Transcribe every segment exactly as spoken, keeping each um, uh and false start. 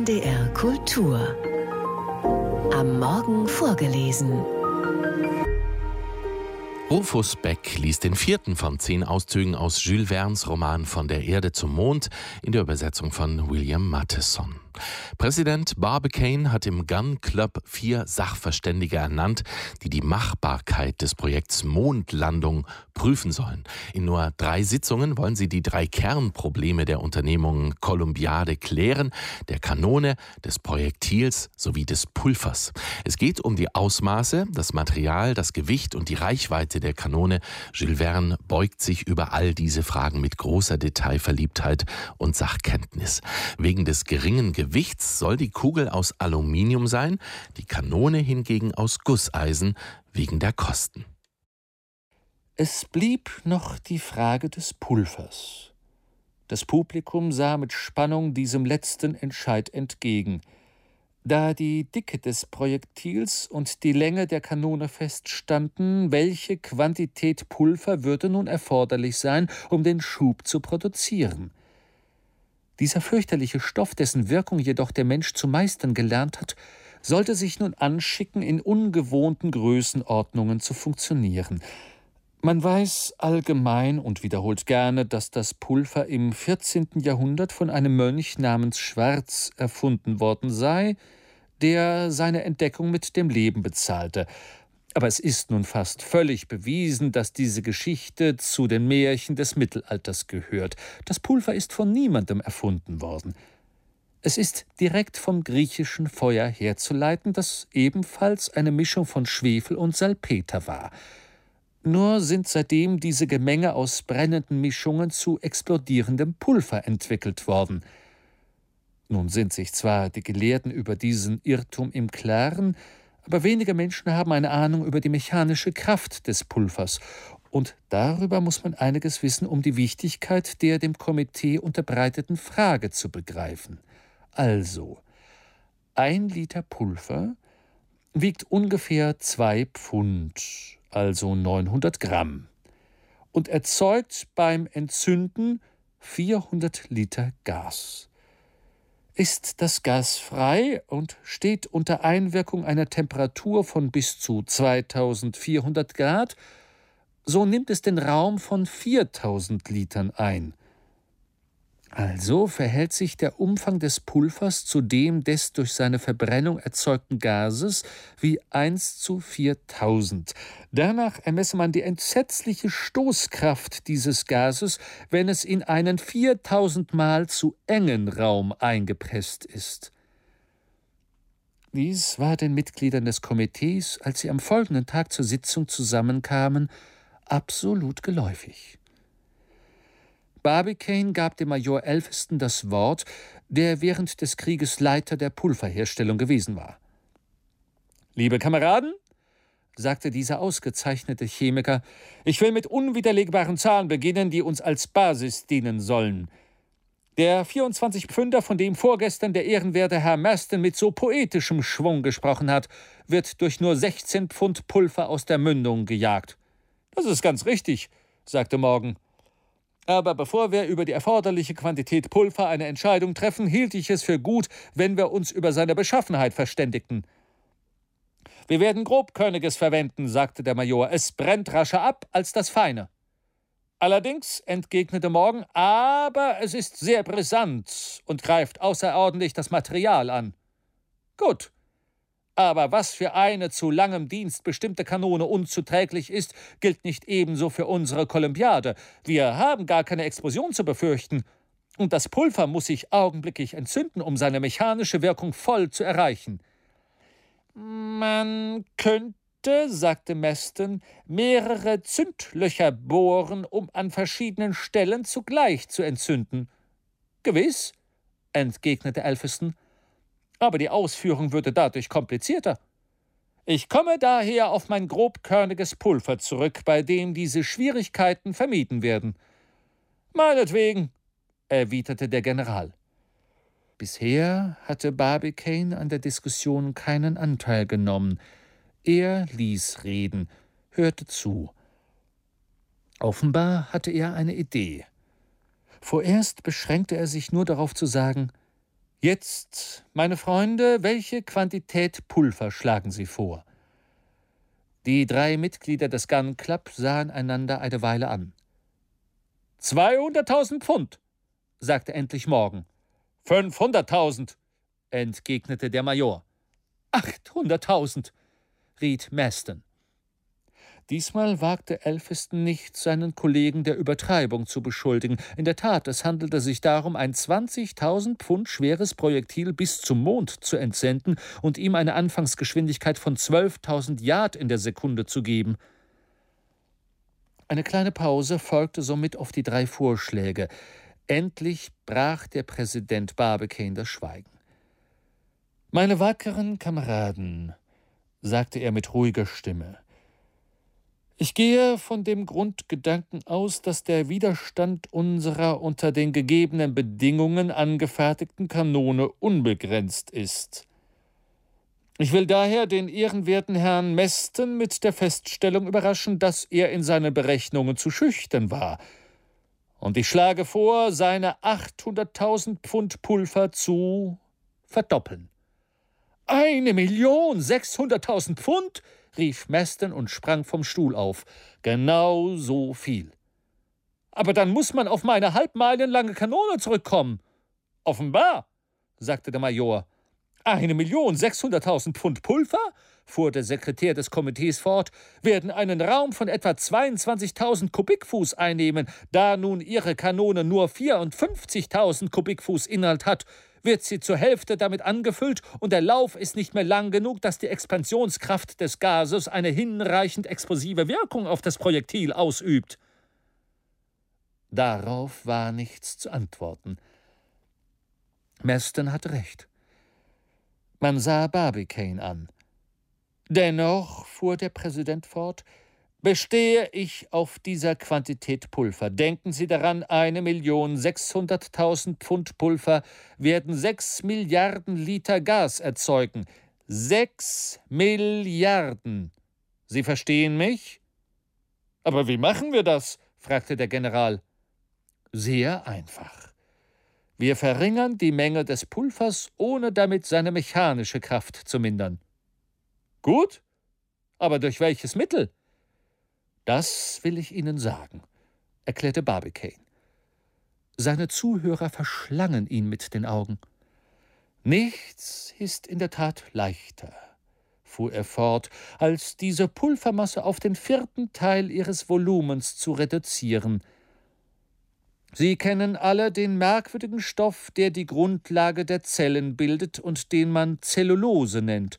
N D R Kultur. Am Morgen vorgelesen. Rufus Beck liest den vierten von zehn Auszügen aus Jules Vernes Roman Von der Erde zum Mond in der Übersetzung von William Matheson. Präsident Barbicane hat im Gun Club vier Sachverständige ernannt, die die Machbarkeit des Projekts Mondlandung prüfen sollen. In nur drei Sitzungen wollen sie die drei Kernprobleme der Unternehmung Columbiade klären, der Kanone, des Projektils sowie des Pulvers. Es geht um die Ausmaße, das Material, das Gewicht und die Reichweite der Kanone. Jules Verne beugt sich über all diese Fragen mit großer Detailverliebtheit und Sachkenntnis. Wegen des geringen Gewichts soll die Kugel aus Aluminium sein, die Kanone hingegen aus Gusseisen, wegen der Kosten. Es blieb noch die Frage des Pulvers. Das Publikum sah mit Spannung diesem letzten Entscheid entgegen. Da die Dicke des Projektils und die Länge der Kanone feststanden, welche Quantität Pulver würde nun erforderlich sein, um den Schub zu produzieren. Dieser fürchterliche Stoff, dessen Wirkung jedoch der Mensch zu meistern gelernt hat, sollte sich nun anschicken, in ungewohnten Größenordnungen zu funktionieren. Man weiß allgemein und wiederholt gerne, dass das Pulver im vierzehnten Jahrhundert von einem Mönch namens Schwarz erfunden worden sei, der seine Entdeckung mit dem Leben bezahlte. Aber es ist nun fast völlig bewiesen, dass diese Geschichte zu den Märchen des Mittelalters gehört. Das Pulver ist von niemandem erfunden worden. Es ist direkt vom griechischen Feuer herzuleiten, das ebenfalls eine Mischung von Schwefel und Salpeter war. Nur sind seitdem diese Gemenge aus brennenden Mischungen zu explodierendem Pulver entwickelt worden. Nun sind sich zwar die Gelehrten über diesen Irrtum im Klaren, aber wenige Menschen haben eine Ahnung über die mechanische Kraft des Pulvers. Und darüber muss man einiges wissen, um die Wichtigkeit der dem Komitee unterbreiteten Frage zu begreifen. Also, ein Liter Pulver wiegt ungefähr zwei Pfund, also neunhundert Gramm, und erzeugt beim Entzünden vierhundert Liter Gas. Ist das Gas frei und steht unter Einwirkung einer Temperatur von bis zu zweitausendvierhundert Grad, so nimmt es den Raum von viertausend Litern ein. Also verhält sich der Umfang des Pulvers zu dem des durch seine Verbrennung erzeugten Gases wie eins zu viertausend. Danach ermesse man die entsetzliche Stoßkraft dieses Gases, wenn es in einen viertausendmal zu engen Raum eingepresst ist. Dies war den Mitgliedern des Komitees, als sie am folgenden Tag zur Sitzung zusammenkamen, absolut geläufig. Barbicane gab dem Major Elphiston das Wort, der während des Krieges Leiter der Pulverherstellung gewesen war. »Liebe Kameraden«, sagte dieser ausgezeichnete Chemiker, »ich will mit unwiderlegbaren Zahlen beginnen, die uns als Basis dienen sollen. Der vierundzwanzig-Pfünder, von dem vorgestern der ehrenwerte Herr Maston mit so poetischem Schwung gesprochen hat, wird durch nur sechzehn Pfund Pulver aus der Mündung gejagt.« »Das ist ganz richtig«, sagte Morgan. »Aber bevor wir über die erforderliche Quantität Pulver eine Entscheidung treffen, hielt ich es für gut, wenn wir uns über seine Beschaffenheit verständigten.« »Wir werden Grobkörniges verwenden«, sagte der Major. »Es brennt rascher ab als das Feine.« »Allerdings«, entgegnete Morgan, »aber es ist sehr brisant und greift außerordentlich das Material an.« »Gut. Aber was für eine zu langem Dienst bestimmte Kanone unzuträglich ist, gilt nicht ebenso für unsere Columbiade. Wir haben gar keine Explosion zu befürchten. Und das Pulver muss sich augenblicklich entzünden, um seine mechanische Wirkung voll zu erreichen.« »Man könnte«, sagte Maston, »mehrere Zündlöcher bohren, um an verschiedenen Stellen zugleich zu entzünden.« »Gewiss«, entgegnete Elphiston, »aber die Ausführung würde dadurch komplizierter. Ich komme daher auf mein grobkörniges Pulver zurück, bei dem diese Schwierigkeiten vermieden werden.« »Meinetwegen«, erwiderte der General. Bisher hatte Barbicane an der Diskussion keinen Anteil genommen. Er ließ reden, hörte zu. Offenbar hatte er eine Idee. Vorerst beschränkte er sich nur darauf zu sagen, »Jetzt, meine Freunde, welche Quantität Pulver schlagen Sie vor?« Die drei Mitglieder des Gun Club sahen einander eine Weile an. »Zweihunderttausend Pfund«, sagte endlich Morgan. »Fünfhunderttausend«, entgegnete der Major. »Achthunderttausend«, riet Maston. Diesmal wagte Elphiston nicht, seinen Kollegen der Übertreibung zu beschuldigen. In der Tat, es handelte sich darum, ein zwanzigtausend Pfund schweres Projektil bis zum Mond zu entsenden und ihm eine Anfangsgeschwindigkeit von zwölftausend Yard in der Sekunde zu geben. Eine kleine Pause folgte somit auf die drei Vorschläge. Endlich brach der Präsident Barbicane das Schweigen. »Meine wackeren Kameraden«, sagte er mit ruhiger Stimme, »ich gehe von dem Grundgedanken aus, dass der Widerstand unserer unter den gegebenen Bedingungen angefertigten Kanone unbegrenzt ist. Ich will daher den ehrenwerten Herrn Maston mit der Feststellung überraschen, dass er in seinen Berechnungen zu schüchtern war. Und ich schlage vor, seine achthunderttausend Pfund Pulver zu verdoppeln.« »Eine Million sechshunderttausend Pfund?« rief Maston und sprang vom Stuhl auf. »Genau so viel.« »Aber dann muss man auf meine halbmeilenlange Kanone zurückkommen.« »Offenbar«, sagte der Major. »Eine Million sechshunderttausend Pfund Pulver«, fuhr der Sekretär des Komitees fort, »werden einen Raum von etwa zweiundzwanzigtausend Kubikfuß einnehmen. Da nun Ihre Kanone nur vierundfünfzigtausend Kubikfuß Inhalt hat, wird sie zur Hälfte damit angefüllt und der Lauf ist nicht mehr lang genug, dass die Expansionskraft des Gases eine hinreichend explosive Wirkung auf das Projektil ausübt.« Darauf war nichts zu antworten. Maston hatte recht. Man sah Barbicane an. »Dennoch«, fuhr der Präsident fort, »bestehe ich auf dieser Quantität Pulver. Denken Sie daran, eine Million sechshunderttausend Pfund Pulver werden sechs Milliarden Liter Gas erzeugen. Sechs Milliarden. Sie verstehen mich?« »Aber wie machen wir das?« fragte der General. »Sehr einfach. Wir verringern die Menge des Pulvers, ohne damit seine mechanische Kraft zu mindern.« »Gut, aber durch welches Mittel?« »Das will ich Ihnen sagen«, erklärte Barbicane. Seine Zuhörer verschlangen ihn mit den Augen. »Nichts ist in der Tat leichter«, fuhr er fort, »als diese Pulvermasse auf den vierten Teil ihres Volumens zu reduzieren. Sie kennen alle den merkwürdigen Stoff, der die Grundlage der Zellen bildet und den man Zellulose nennt.«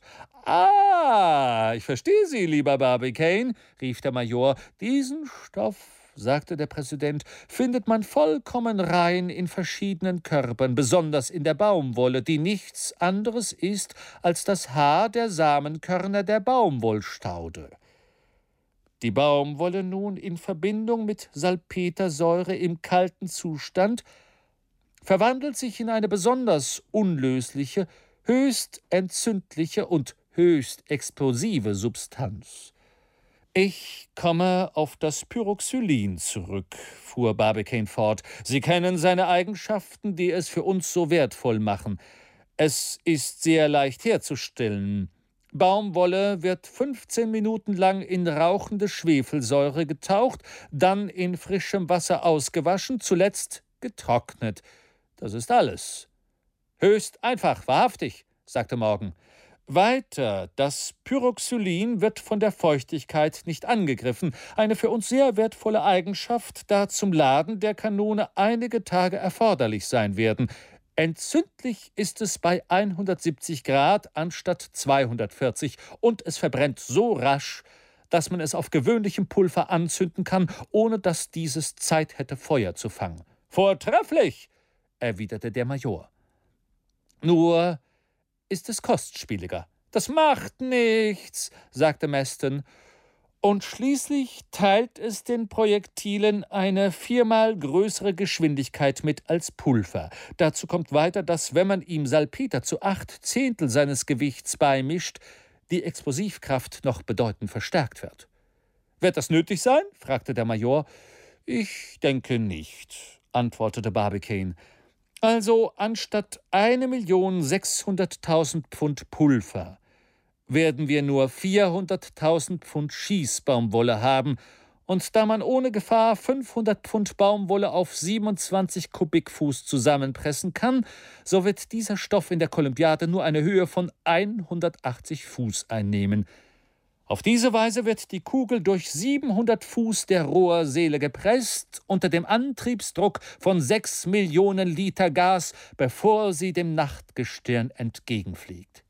»Ah, ich verstehe Sie, lieber Barbicane«, rief der Major. »Diesen Stoff«, sagte der Präsident, »findet man vollkommen rein in verschiedenen Körpern, besonders in der Baumwolle, die nichts anderes ist als das Haar der Samenkörner der Baumwollstaude. Die Baumwolle nun in Verbindung mit Salpetersäure im kalten Zustand verwandelt sich in eine besonders unlösliche, höchst entzündliche und höchst explosive Substanz. »Ich komme auf das Pyroxylin zurück«, fuhr Barbicane fort. »Sie kennen seine Eigenschaften, die es für uns so wertvoll machen. Es ist sehr leicht herzustellen. Baumwolle wird fünfzehn Minuten lang in rauchende Schwefelsäure getaucht, dann in frischem Wasser ausgewaschen, zuletzt getrocknet. Das ist alles.« »Höchst einfach, wahrhaftig«, sagte Morgan. »Weiter, das Pyroxylin wird von der Feuchtigkeit nicht angegriffen, eine für uns sehr wertvolle Eigenschaft, da zum Laden der Kanone einige Tage erforderlich sein werden. Entzündlich ist es bei hundertsiebzig Grad anstatt zweihundertvierzig und es verbrennt so rasch, dass man es auf gewöhnlichem Pulver anzünden kann, ohne dass dieses Zeit hätte, Feuer zu fangen.« »Vortrefflich«, erwiderte der Major. »Nur ist es kostspieliger.« »Das macht nichts«, sagte Maston. »Und schließlich teilt es den Projektilen eine viermal größere Geschwindigkeit mit als Pulver. Dazu kommt weiter, dass, wenn man ihm Salpeter zu acht Zehntel seines Gewichts beimischt, die Explosivkraft noch bedeutend verstärkt wird.« »Wird das nötig sein?« fragte der Major. »Ich denke nicht«, antwortete Barbicane. Also anstatt eine Million sechshunderttausend Pfund Pulver werden wir nur vierhunderttausend Pfund Schießbaumwolle haben, und da man ohne Gefahr fünfhundert Pfund Baumwolle auf siebenundzwanzig Kubikfuß zusammenpressen kann, so wird dieser Stoff in der Kolumbiade nur eine Höhe von hundertachtzig Fuß einnehmen. Auf diese Weise wird die Kugel durch siebenhundert Fuß der Rohrseele gepresst, unter dem Antriebsdruck von sechs Millionen Liter Gas, bevor sie dem Nachtgestirn entgegenfliegt.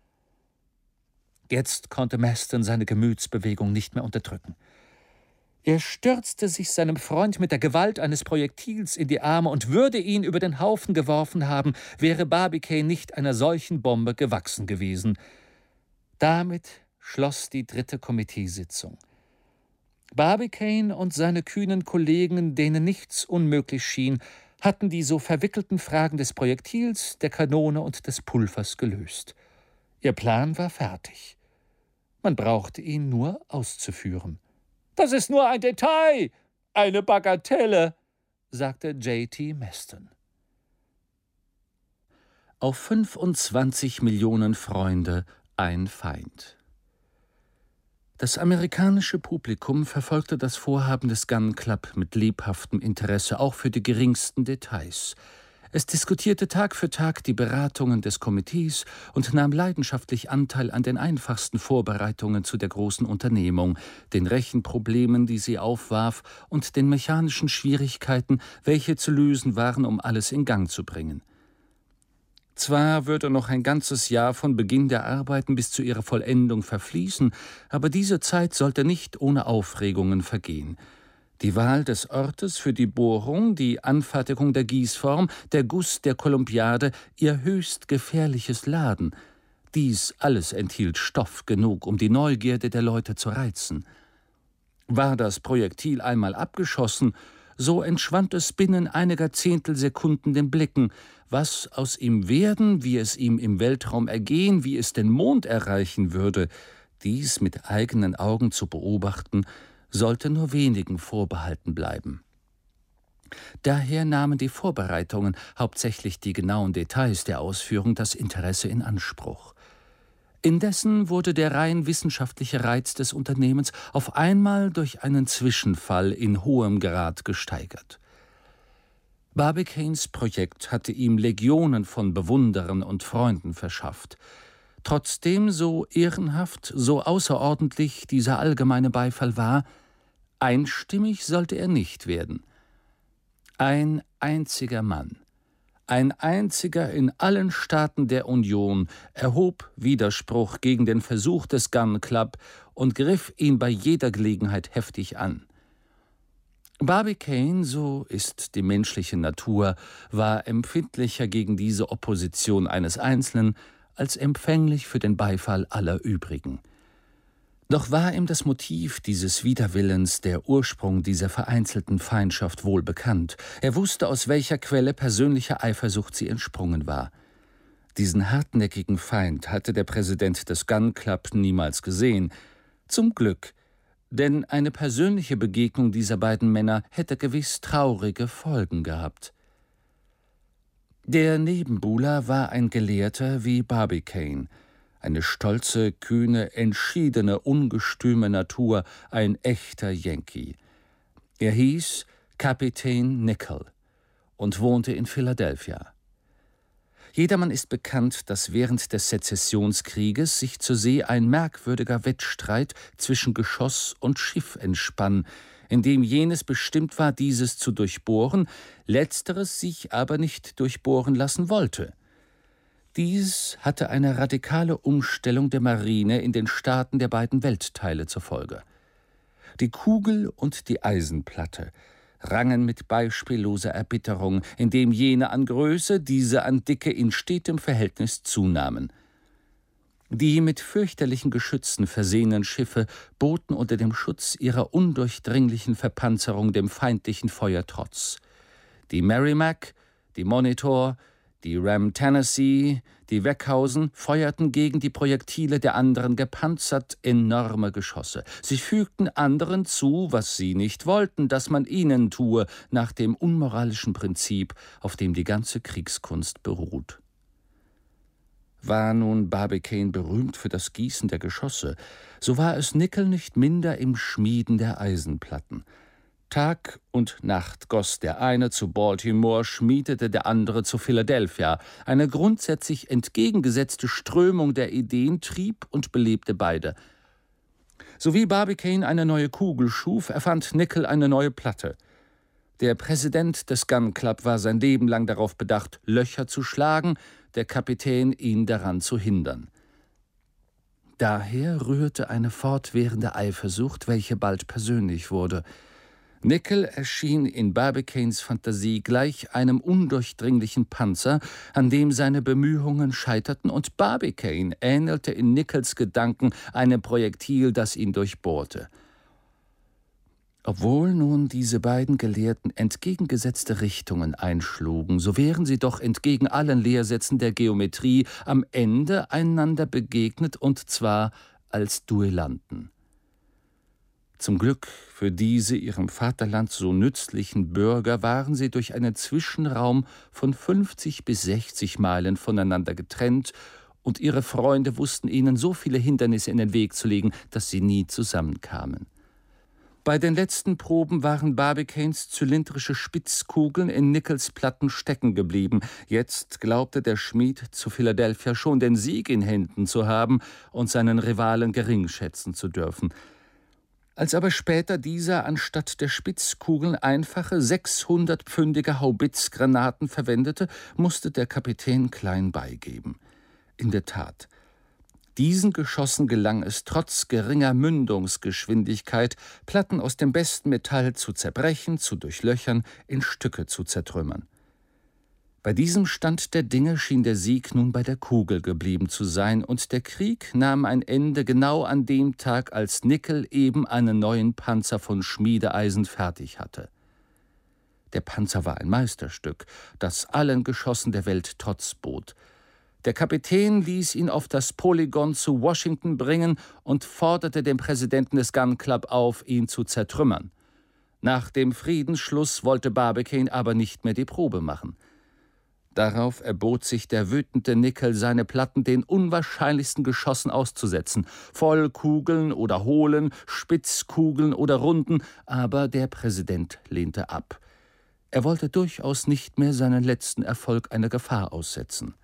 Jetzt konnte Maston seine Gemütsbewegung nicht mehr unterdrücken. Er stürzte sich seinem Freund mit der Gewalt eines Projektils in die Arme und würde ihn über den Haufen geworfen haben, wäre Barbicane nicht einer solchen Bombe gewachsen gewesen. Damit schloss die dritte Komiteesitzung. Barbicane und seine kühnen Kollegen, denen nichts unmöglich schien, hatten die so verwickelten Fragen des Projektils, der Kanone und des Pulvers gelöst. Ihr Plan war fertig. Man brauchte ihn nur auszuführen. »Das ist nur ein Detail, eine Bagatelle«, sagte J T Maston. Auf fünfundzwanzig Millionen Freunde ein Feind. Das amerikanische Publikum verfolgte das Vorhaben des Gun Club mit lebhaftem Interesse, auch für die geringsten Details. Es diskutierte Tag für Tag die Beratungen des Komitees und nahm leidenschaftlich Anteil an den einfachsten Vorbereitungen zu der großen Unternehmung, den Rechenproblemen, die sie aufwarf, und den mechanischen Schwierigkeiten, welche zu lösen waren, um alles in Gang zu bringen. Zwar würde noch ein ganzes Jahr von Beginn der Arbeiten bis zu ihrer Vollendung verfließen, aber diese Zeit sollte nicht ohne Aufregungen vergehen. Die Wahl des Ortes für die Bohrung, die Anfertigung der Gießform, der Guss der Kolumbiade, ihr höchst gefährliches Laden. Dies alles enthielt Stoff genug, um die Neugierde der Leute zu reizen. War das Projektil einmal abgeschossen, so entschwand es binnen einiger Zehntelsekunden den Blicken. Was aus ihm werden, wie es ihm im Weltraum ergehen, wie es den Mond erreichen würde, dies mit eigenen Augen zu beobachten, sollte nur wenigen vorbehalten bleiben. Daher nahmen die Vorbereitungen, hauptsächlich die genauen Details der Ausführung, das Interesse in Anspruch. Indessen wurde der rein wissenschaftliche Reiz des Unternehmens auf einmal durch einen Zwischenfall in hohem Grad gesteigert. Barbicanes Projekt hatte ihm Legionen von Bewunderern und Freunden verschafft. Trotzdem, so ehrenhaft, so außerordentlich dieser allgemeine Beifall war, einstimmig sollte er nicht werden. Ein einziger Mann, ein einziger in allen Staaten der Union erhob Widerspruch gegen den Versuch des Gun Club und griff ihn bei jeder Gelegenheit heftig an. Barbicane, so ist die menschliche Natur, war empfindlicher gegen diese Opposition eines Einzelnen als empfänglich für den Beifall aller übrigen. Doch war ihm das Motiv dieses Widerwillens, der Ursprung dieser vereinzelten Feindschaft wohl bekannt. Er wusste, aus welcher Quelle persönlicher Eifersucht sie entsprungen war. Diesen hartnäckigen Feind hatte der Präsident des Gun Club niemals gesehen. Zum Glück, denn eine persönliche Begegnung dieser beiden Männer hätte gewiss traurige Folgen gehabt. Der Nebenbuhler war ein Gelehrter wie Barbicane, eine stolze, kühne, entschiedene, ungestüme Natur, ein echter Yankee. Er hieß Kapitän Nickel und wohnte in Philadelphia. Jedermann ist bekannt, dass während des Sezessionskrieges sich zur See ein merkwürdiger Wettstreit zwischen Geschoss und Schiff entspann, in dem jenes bestimmt war, dieses zu durchbohren, letzteres sich aber nicht durchbohren lassen wollte. Dies hatte eine radikale Umstellung der Marine in den Staaten der beiden Weltteile zur Folge. Die Kugel und die Eisenplatte rangen mit beispielloser Erbitterung, indem jene an Größe, diese an Dicke in stetem Verhältnis zunahmen. Die mit fürchterlichen Geschützen versehenen Schiffe boten unter dem Schutz ihrer undurchdringlichen Verpanzerung dem feindlichen Feuer Trotz. Die Merrimac, die Monitor, Die Ram Tennessee, die Weckhausen feuerten gegen die Projektile der anderen gepanzert enorme Geschosse. Sie fügten anderen zu, was sie nicht wollten, dass man ihnen tue, nach dem unmoralischen Prinzip, auf dem die ganze Kriegskunst beruht. War nun Barbicane berühmt für das Gießen der Geschosse, so war es Nickel nicht minder im Schmieden der Eisenplatten. Tag und Nacht goss der eine zu Baltimore, schmiedete der andere zu Philadelphia. Eine grundsätzlich entgegengesetzte Strömung der Ideen trieb und belebte beide. So wie Barbicane eine neue Kugel schuf, erfand Nickel eine neue Platte. Der Präsident des Gun Club war sein Leben lang darauf bedacht, Löcher zu schlagen, der Kapitän ihn daran zu hindern. Daher rührte eine fortwährende Eifersucht, welche bald persönlich wurde. Nickel erschien in Barbicanes Fantasie gleich einem undurchdringlichen Panzer, an dem seine Bemühungen scheiterten, und Barbicane ähnelte in Nickels Gedanken einem Projektil, das ihn durchbohrte. Obwohl nun diese beiden Gelehrten entgegengesetzte Richtungen einschlugen, so wären sie doch entgegen allen Lehrsätzen der Geometrie am Ende einander begegnet, und zwar als Duellanten. Zum Glück für diese ihrem Vaterland so nützlichen Bürger waren sie durch einen Zwischenraum von fünfzig bis sechzig Meilen voneinander getrennt, und ihre Freunde wussten ihnen so viele Hindernisse in den Weg zu legen, dass sie nie zusammenkamen. Bei den letzten Proben waren Barbicanes zylindrische Spitzkugeln in Nickels Platten stecken geblieben. Jetzt glaubte der Schmied zu Philadelphia schon den Sieg in Händen zu haben und seinen Rivalen gering schätzen zu dürfen. Als aber später dieser anstatt der Spitzkugeln einfache sechshundertpfündige Haubitzgranaten verwendete, musste der Kapitän klein beigeben. In der Tat, diesen Geschossen gelang es trotz geringer Mündungsgeschwindigkeit, Platten aus dem besten Metall zu zerbrechen, zu durchlöchern, in Stücke zu zertrümmern. Bei diesem Stand der Dinge schien der Sieg nun bei der Kugel geblieben zu sein, und der Krieg nahm ein Ende genau an dem Tag, als Nickel eben einen neuen Panzer von Schmiedeeisen fertig hatte. Der Panzer war ein Meisterstück, das allen Geschossen der Welt Trotz bot. Der Kapitän ließ ihn auf das Polygon zu Washington bringen und forderte den Präsidenten des Gun Club auf, ihn zu zertrümmern. Nach dem Friedensschluss wollte Barbicane aber nicht mehr die Probe machen. Darauf erbot sich der wütende Nickel, seine Platten den unwahrscheinlichsten Geschossen auszusetzen, Vollkugeln oder hohlen, Spitzkugeln oder runden, aber der Präsident lehnte ab. Er wollte durchaus nicht mehr seinen letzten Erfolg einer Gefahr aussetzen.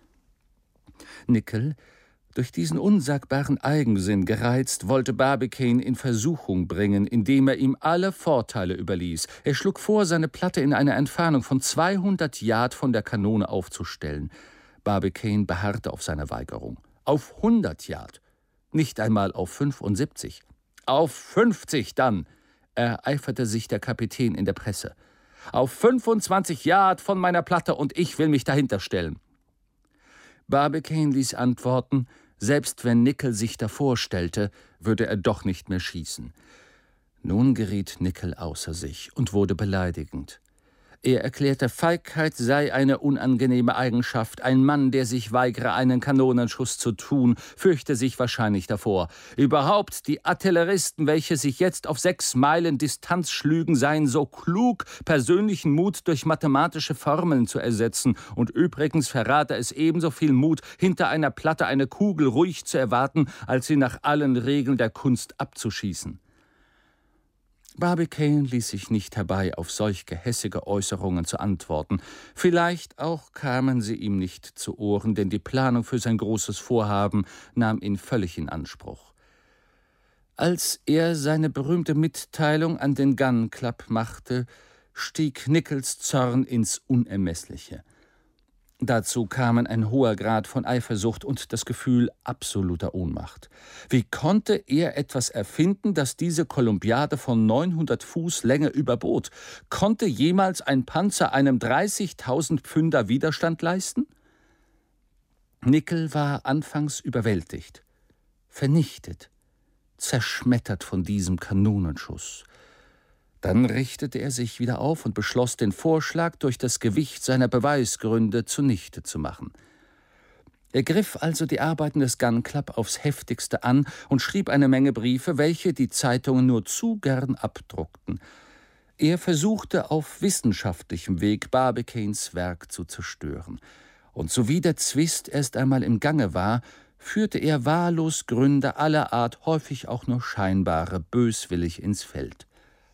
Nickel, durch diesen unsagbaren Eigensinn gereizt, wollte Barbicane in Versuchung bringen, indem er ihm alle Vorteile überließ. Er schlug vor, seine Platte in einer Entfernung von zweihundert Yard von der Kanone aufzustellen. Barbicane beharrte auf seiner Weigerung. Auf hundert Yard, nicht einmal auf fünfundsiebzig. Auf fünfzig dann, ereiferte sich der Kapitän in der Presse. Auf fünfundzwanzig Yard von meiner Platte, und ich will mich dahinter stellen. Barbicane ließ antworten, selbst wenn Nickel sich davor stellte, würde er doch nicht mehr schießen. Nun geriet Nickel außer sich und wurde beleidigend. Er erklärte, Feigheit sei eine unangenehme Eigenschaft. Ein Mann, der sich weigere, einen Kanonenschuss zu tun, fürchte sich wahrscheinlich davor. Überhaupt, die Artilleristen, welche sich jetzt auf sechs Meilen Distanz schlügen, seien so klug, persönlichen Mut durch mathematische Formeln zu ersetzen. Und übrigens verrate es ebenso viel Mut, hinter einer Platte eine Kugel ruhig zu erwarten, als sie nach allen Regeln der Kunst abzuschießen. Barbicane ließ sich nicht herbei, auf solch gehässige Äußerungen zu antworten. Vielleicht auch kamen sie ihm nicht zu Ohren, denn die Planung für sein großes Vorhaben nahm ihn völlig in Anspruch. Als er seine berühmte Mitteilung an den Gun Club machte, stieg Nickels Zorn ins Unermessliche. Dazu kamen ein hoher Grad von Eifersucht und das Gefühl absoluter Ohnmacht. Wie konnte er etwas erfinden, das diese Kolumbiade von neunhundert Fuß Länge überbot? Konnte jemals ein Panzer einem dreißigtausend Pfünder Widerstand leisten? Nickel war anfangs überwältigt, vernichtet, zerschmettert von diesem Kanonenschuss. Dann richtete er sich wieder auf und beschloss, den Vorschlag durch das Gewicht seiner Beweisgründe zunichte zu machen. Er griff also die Arbeiten des Gun Club aufs heftigste an und schrieb eine Menge Briefe, welche die Zeitungen nur zu gern abdruckten. Er versuchte auf wissenschaftlichem Weg Barbicanes Werk zu zerstören. Und sowie der Zwist erst einmal im Gange war, führte er wahllos Gründe aller Art, häufig auch nur scheinbare, böswillig ins Feld.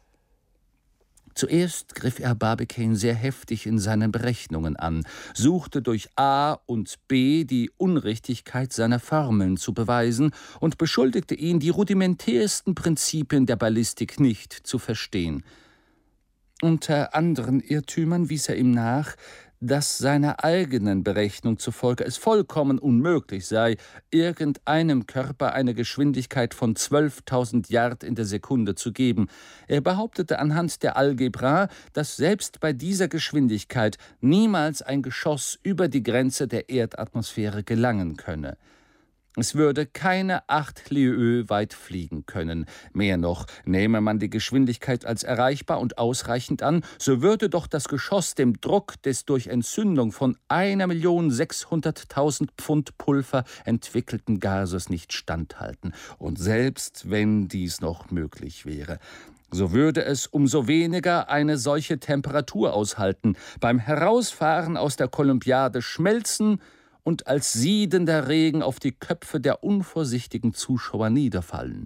Zuerst griff er Barbicane sehr heftig in seinen Berechnungen an, suchte durch A und B die Unrichtigkeit seiner Formeln zu beweisen und beschuldigte ihn, die rudimentärsten Prinzipien der Ballistik nicht zu verstehen. Unter anderen Irrtümern wies er ihm nach, dass seiner eigenen Berechnung zufolge es vollkommen unmöglich sei, irgendeinem Körper eine Geschwindigkeit von zwölftausend Yard in der Sekunde zu geben. Er behauptete anhand der Algebra, dass selbst bei dieser Geschwindigkeit niemals ein Geschoss über die Grenze der Erdatmosphäre gelangen könne. Es würde keine acht Lieues weit fliegen können. Mehr noch, nehme man die Geschwindigkeit als erreichbar und ausreichend an, so würde doch das Geschoss dem Druck des durch Entzündung von eine Million sechshunderttausend Pfund Pulver entwickelten Gases nicht standhalten. Und selbst wenn dies noch möglich wäre, so würde es umso weniger eine solche Temperatur aushalten, beim Herausfahren aus der Kolumbiade schmelzen und als siedender Regen auf die Köpfe der unvorsichtigen Zuschauer niederfallen.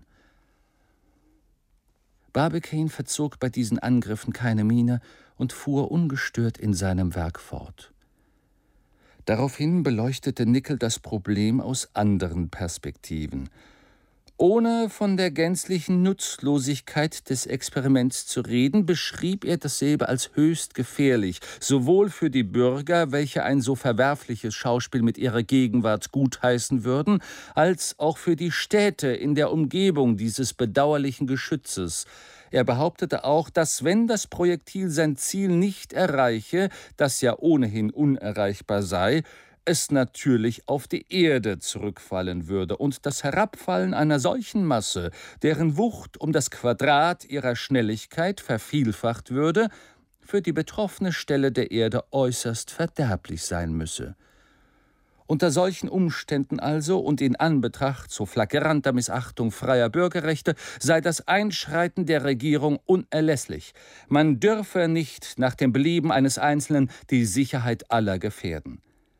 Barbicane verzog bei diesen Angriffen keine Miene und fuhr ungestört in seinem Werk fort. Daraufhin beleuchtete Nickel das Problem aus anderen Perspektiven. Ohne von der gänzlichen Nutzlosigkeit des Experiments zu reden, beschrieb er dasselbe als höchst gefährlich, sowohl für die Bürger, welche ein so verwerfliches Schauspiel mit ihrer Gegenwart gutheißen würden, als auch für die Städte in der Umgebung dieses bedauerlichen Geschützes. Er behauptete auch, dass, wenn das Projektil sein Ziel nicht erreiche, das ja ohnehin unerreichbar sei, es natürlich auf die Erde zurückfallen würde und das Herabfallen einer solchen Masse, deren Wucht um das Quadrat ihrer Schnelligkeit vervielfacht würde, für die betroffene Stelle der Erde äußerst verderblich sein müsse. Unter solchen Umständen also und in Anbetracht so flagranter Missachtung freier Bürgerrechte sei das Einschreiten der Regierung unerlässlich. Man dürfe nicht nach dem Belieben eines Einzelnen die Sicherheit aller gefährden.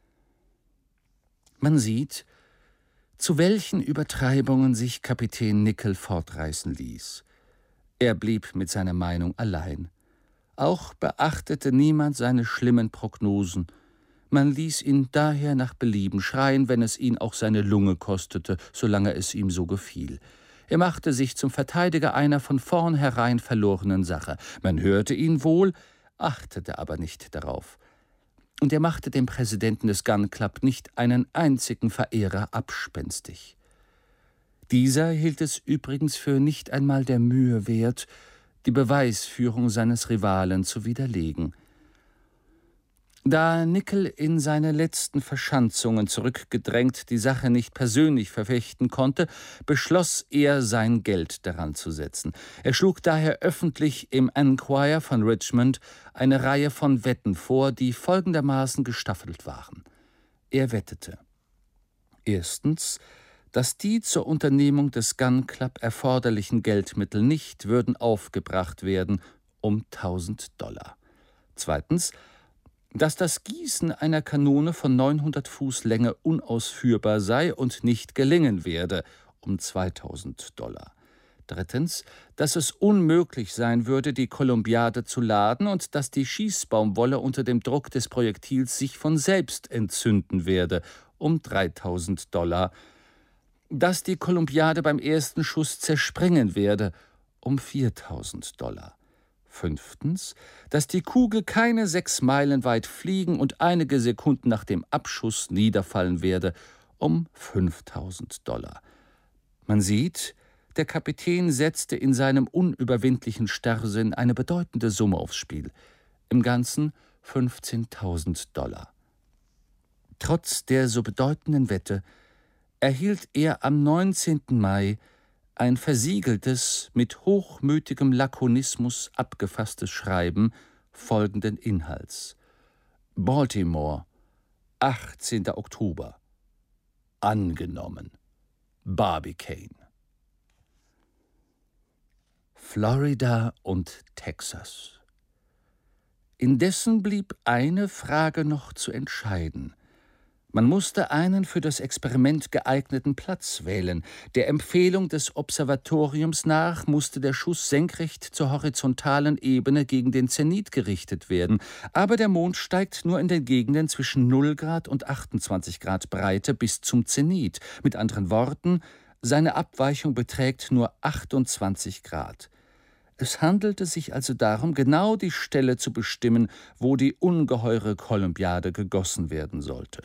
Man sieht, zu welchen Übertreibungen sich Kapitän Nickel fortreißen ließ. Er blieb mit seiner Meinung allein. Auch beachtete niemand seine schlimmen Prognosen. Man ließ ihn daher nach Belieben schreien, wenn es ihn auch seine Lunge kostete, solange es ihm so gefiel. Er machte sich zum Verteidiger einer von vornherein verlorenen Sache. Man hörte ihn wohl, achtete aber nicht darauf. Und er machte dem Präsidenten des Gun Club nicht einen einzigen Verehrer abspenstig. Dieser hielt es übrigens für nicht einmal der Mühe wert, die Beweisführung seines Rivalen zu widerlegen. Da Nickel in seine letzten Verschanzungen zurückgedrängt die Sache nicht persönlich verfechten konnte, beschloss er, sein Geld daran zu setzen. Er schlug daher öffentlich im Enquirer von Richmond eine Reihe von Wetten vor, die folgendermaßen gestaffelt waren. Er wettete: Erstens, dass die zur Unternehmung des Gun Club erforderlichen Geldmittel nicht würden aufgebracht werden, um tausend Dollar. Zweitens, dass das Gießen einer Kanone von neunhundert Fuß Länge unausführbar sei und nicht gelingen werde, um zweitausend Dollar. Drittens, dass es unmöglich sein würde, die Kolumbiade zu laden und dass die Schießbaumwolle unter dem Druck des Projektils sich von selbst entzünden werde, um dreitausend Dollar. Dass die Kolumbiade beim ersten Schuss zerspringen werde, um viertausend Dollar. Fünftens, dass die Kugel keine sechs Meilen weit fliegen und einige Sekunden nach dem Abschuss niederfallen werde, um fünftausend Dollar. Man sieht, der Kapitän setzte in seinem unüberwindlichen Starrsinn eine bedeutende Summe aufs Spiel. Im Ganzen fünfzehntausend Dollar. Trotz der so bedeutenden Wette erhielt er am neunzehnten Mai ein versiegeltes, mit hochmütigem Lakonismus abgefasstes Schreiben folgenden Inhalts: Baltimore, achtzehnter Oktober. Angenommen. Barbicane. Florida und Texas. Indessen blieb eine Frage noch zu entscheiden. Man musste einen für das Experiment geeigneten Platz wählen. Der Empfehlung des Observatoriums nach musste der Schuss senkrecht zur horizontalen Ebene gegen den Zenit gerichtet werden. Aber der Mond steigt nur in den Gegenden zwischen null Grad und achtundzwanzig Grad Breite bis zum Zenit. Mit anderen Worten, seine Abweichung beträgt nur achtundzwanzig Grad. Es handelte sich also darum, genau die Stelle zu bestimmen, wo die ungeheure Kolumbiade gegossen werden sollte.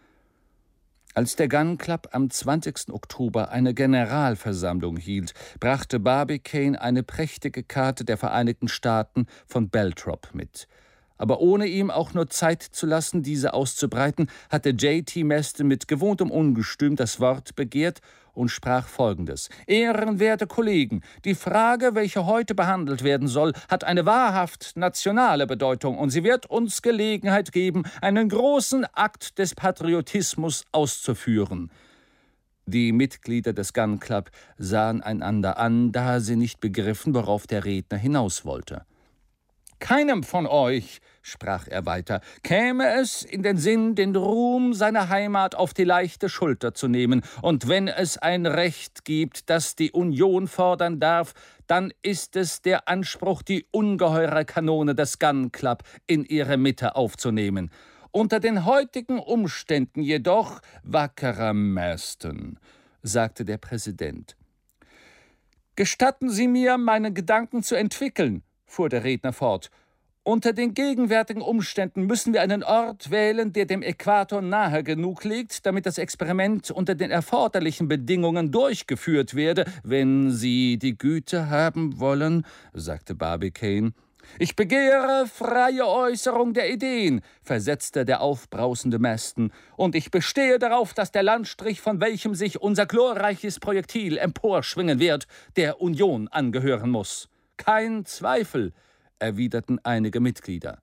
Als der Gun Club am zwanzigsten Oktober eine Generalversammlung hielt, brachte Barbicane eine prächtige Karte der Vereinigten Staaten von Beltrop mit. Aber ohne ihm auch nur Zeit zu lassen, diese auszubreiten, hatte J T Maston mit gewohntem Ungestüm das Wort begehrt und sprach Folgendes: Ehrenwerte Kollegen, die Frage, welche heute behandelt werden soll, hat eine wahrhaft nationale Bedeutung und sie wird uns Gelegenheit geben, einen großen Akt des Patriotismus auszuführen. Die Mitglieder des Gun Club sahen einander an, da sie nicht begriffen, worauf der Redner hinaus wollte. Keinem von euch, sprach er weiter, käme es in den Sinn, den Ruhm seiner Heimat auf die leichte Schulter zu nehmen. Und wenn es ein Recht gibt, das die Union fordern darf, dann ist es der Anspruch, die ungeheure Kanone des Gun Club in ihre Mitte aufzunehmen. Unter den heutigen Umständen jedoch, wackerer Maston, sagte der Präsident. Gestatten Sie mir, meine Gedanken zu entwickeln, fuhr der Redner fort. Unter den gegenwärtigen Umständen müssen wir einen Ort wählen, der dem Äquator nahe genug liegt, damit das Experiment unter den erforderlichen Bedingungen durchgeführt werde, wenn Sie die Güte haben wollen, sagte Barbicane. Ich begehre freie Äußerung der Ideen, versetzte der aufbrausende Maston, und ich bestehe darauf, dass der Landstrich, von welchem sich unser glorreiches Projektil emporschwingen wird, der Union angehören muss. Kein Zweifel, erwiderten einige Mitglieder.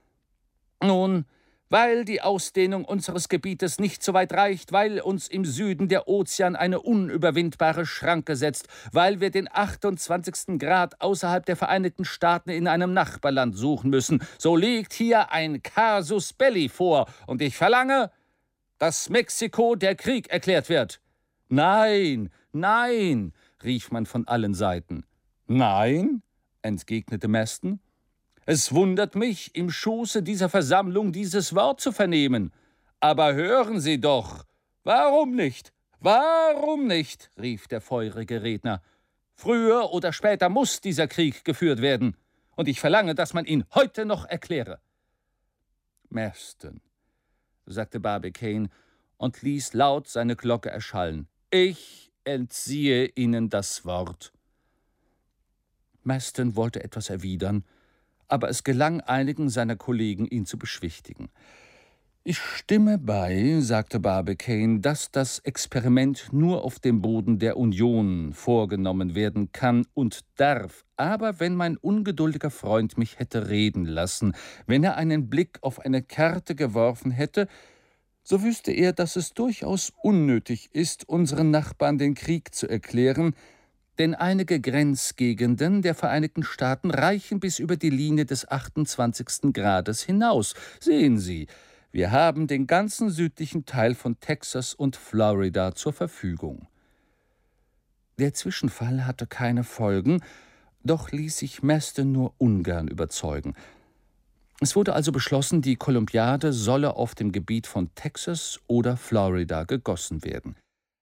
Nun, weil die Ausdehnung unseres Gebietes nicht so weit reicht, weil uns im Süden der Ozean eine unüberwindbare Schranke setzt, weil wir den achtundzwanzigsten Grad außerhalb der Vereinigten Staaten in einem Nachbarland suchen müssen, so liegt hier ein Casus Belli vor, und ich verlange, dass Mexiko der Krieg erklärt wird. Nein, nein, rief man von allen Seiten. Nein, entgegnete Maston. Es wundert mich, im Schoße dieser Versammlung dieses Wort zu vernehmen. Aber hören Sie doch. Warum nicht? Warum nicht? Rief der feurige Redner. Früher oder später muss dieser Krieg geführt werden. Und ich verlange, dass man ihn heute noch erkläre. Maston, sagte Barbicane und ließ laut seine Glocke erschallen. Ich entziehe Ihnen das Wort. Maston wollte etwas erwidern, aber es gelang einigen seiner Kollegen, ihn zu beschwichtigen. »Ich stimme bei«, sagte Barbicane, »dass das Experiment nur auf dem Boden der Union vorgenommen werden kann und darf. Aber wenn mein ungeduldiger Freund mich hätte reden lassen, wenn er einen Blick auf eine Karte geworfen hätte, so wüsste er, dass es durchaus unnötig ist, unseren Nachbarn den Krieg zu erklären, denn einige Grenzgegenden der Vereinigten Staaten reichen bis über die Linie des achtundzwanzigsten Grades hinaus. Sehen Sie, wir haben den ganzen südlichen Teil von Texas und Florida zur Verfügung. Der Zwischenfall hatte keine Folgen, doch ließ sich Maston nur ungern überzeugen. Es wurde also beschlossen, die Kolumbiade solle auf dem Gebiet von Texas oder Florida gegossen werden.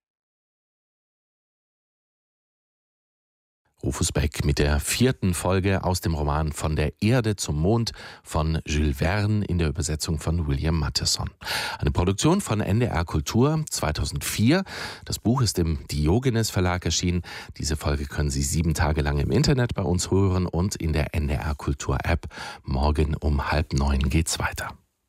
Rufus Beck mit der vierten Folge aus dem Roman Von der Erde zum Mond von Jules Verne in der Übersetzung von William Matheson. Eine Produktion von N D R Kultur zweitausendvier. Das Buch ist im Diogenes Verlag erschienen. Diese Folge können Sie sieben Tage lang im Internet bei uns hören und in der N D R Kultur App. Morgen um halb neun geht's weiter.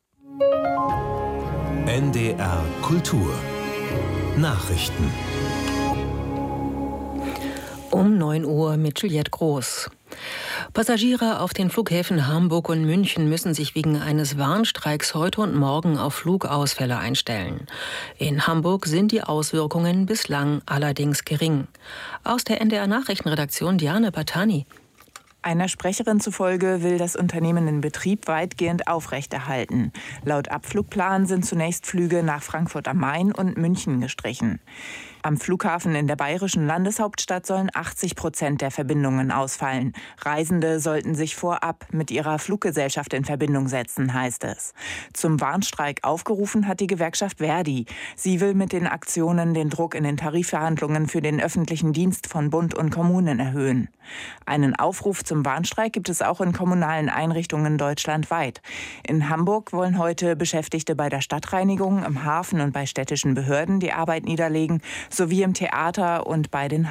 N D R Kultur Nachrichten. Um neun Uhr mit Juliette Groß. Passagiere auf den Flughäfen Hamburg und München müssen sich wegen eines Warnstreiks heute und morgen auf Flugausfälle einstellen. In Hamburg sind die Auswirkungen bislang allerdings gering. Aus der N D R-Nachrichtenredaktion Diane Batani. Einer Sprecherin zufolge will das Unternehmen den Betrieb weitgehend aufrechterhalten. Laut Abflugplan sind zunächst Flüge nach Frankfurt am Main und München gestrichen. Am Flughafen in der bayerischen Landeshauptstadt sollen achtzig Prozent der Verbindungen ausfallen. Reisende sollten sich vorab mit ihrer Fluggesellschaft in Verbindung setzen, heißt es. Zum Warnstreik aufgerufen hat die Gewerkschaft Verdi. Sie will mit den Aktionen den Druck in den Tarifverhandlungen für den öffentlichen Dienst von Bund und Kommunen erhöhen. Einen Aufruf zum Warnstreik gibt es auch in kommunalen Einrichtungen deutschlandweit. In Hamburg wollen heute Beschäftigte bei der Stadtreinigung, im Hafen und bei städtischen Behörden die Arbeit niederlegen, sowie im Theater und bei den